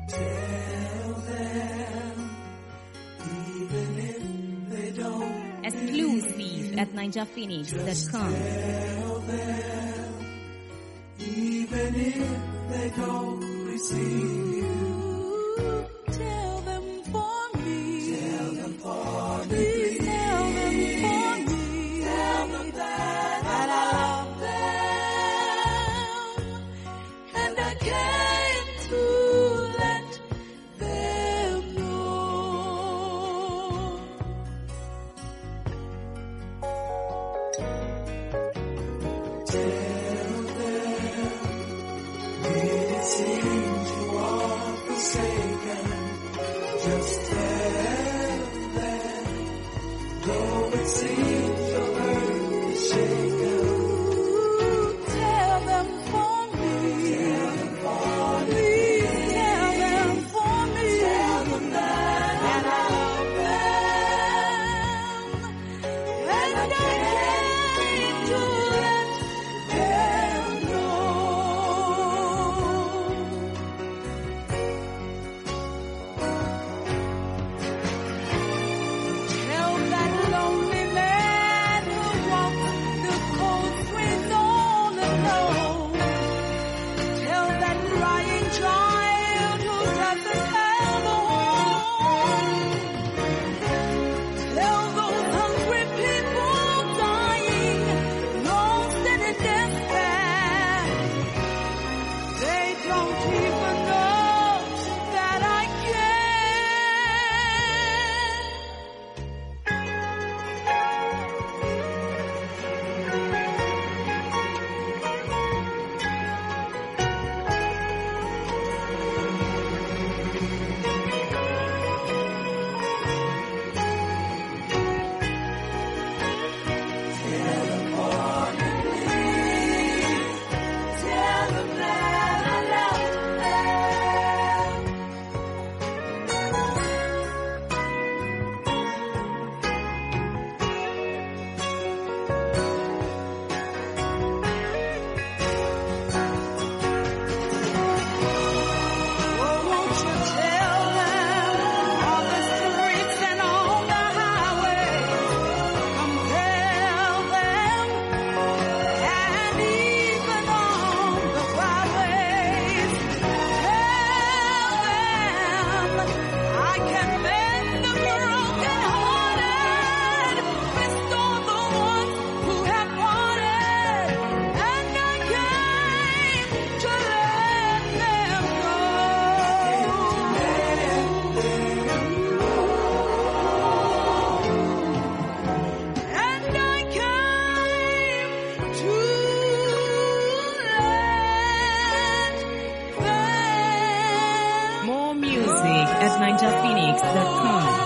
Exclusive at NinjaPhoenix.com. Even if they don't receive you, tell them for me. tell them for me. Please tell them for me. Tell them that I love them. And I came to let them know. Tell them it seems you are forsaken. Just tell them, though it seems your earth is shaken. Tell them for me. Tell them for me. Please tell them for me. Tell them that I love them. And I came to let them know. Tell that lonely man who walks the cold streets all alone. Tell that crying child who doesn't have a home. Tell those hungry people dying, lost and in despair. They don't even know that I care. Tell them that I love them. Oh, won't you tell them on the streets and on the highways? Compel them, and even on the byways. Tell them I can mend the broken-hearted, restore the ones who have parted, and I came to let them know. And I came to let them More music at NinjaPhoenix.com.